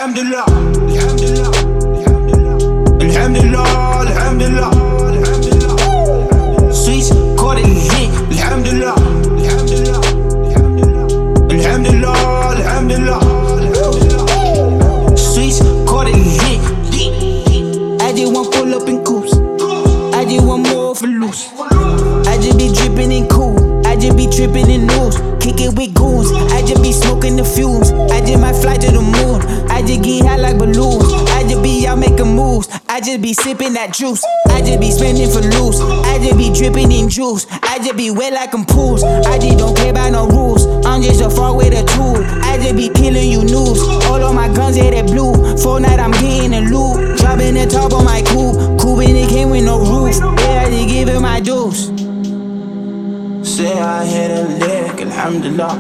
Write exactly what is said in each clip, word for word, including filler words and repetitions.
Alhamdulillah, Alhamdulillah, Alhamdulillah, Alhamdulillah, Alhamdulillah. Sweets caught it lit. Alhamdulillah, Alhamdulillah, Alhamdulillah, Alhamdulillah, Alhamdulillah. Sweets caught it lit. I just want pull up in coops. I just want more for loose. I just be dripping in cool. I just be tripping in news. Kick it with goons. I just be smoking the fumes. I just might fly to the moon. I just get high like balloons. I just be out making moves. I just be sipping that juice. I just be spending for loose. I just be dripping in juice. I just be wet like I'm pools. I just don't care about no rules. I'm just a far with a tool. I just be killing you news. All of my guns, yeah, they blue. For night, I'm getting a loot. Dropping the top on my coupe. Coupe and it came with no roof. Yeah, I just give it my juice. Say I hit a lick, Alhamdulillah.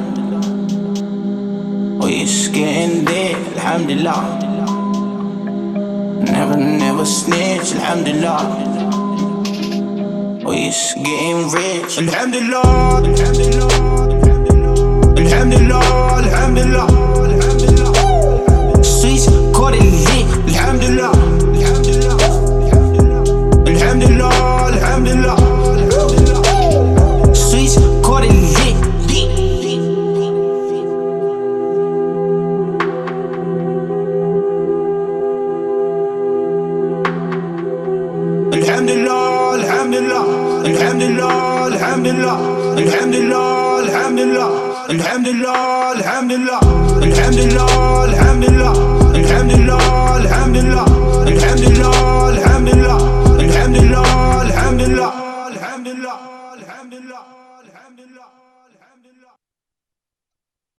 Oh, it's getting lit, Alhamdulillah. Never, never snitch, Alhamdulillah. Oh, it's getting rich, Alhamdulillah, Alhamdulillah, Alhamdulillah, Alhamdulillah, Alhamdulillah. Sweets caught it lit, Alhamdulillah, Alhamdulillah, Alhamdulillah, Alhamdulillah. Sweets caught it lit. Alhamdulillah, Alhamdulillah, Alhamdulillah, Alhamdulillah, Alhamdulillah, Alhamdulillah, Alhamdulillah, Alhamdulillah, Alhamdulillah, Alhamdulillah, Alhamdulillah, Alhamdulillah, Alhamdulillah, Alhamdulillah, Alhamdulillah, Alhamdulillah, Alhamdulillah, Alhamdulillah, Alhamdulillah, Alhamdulillah.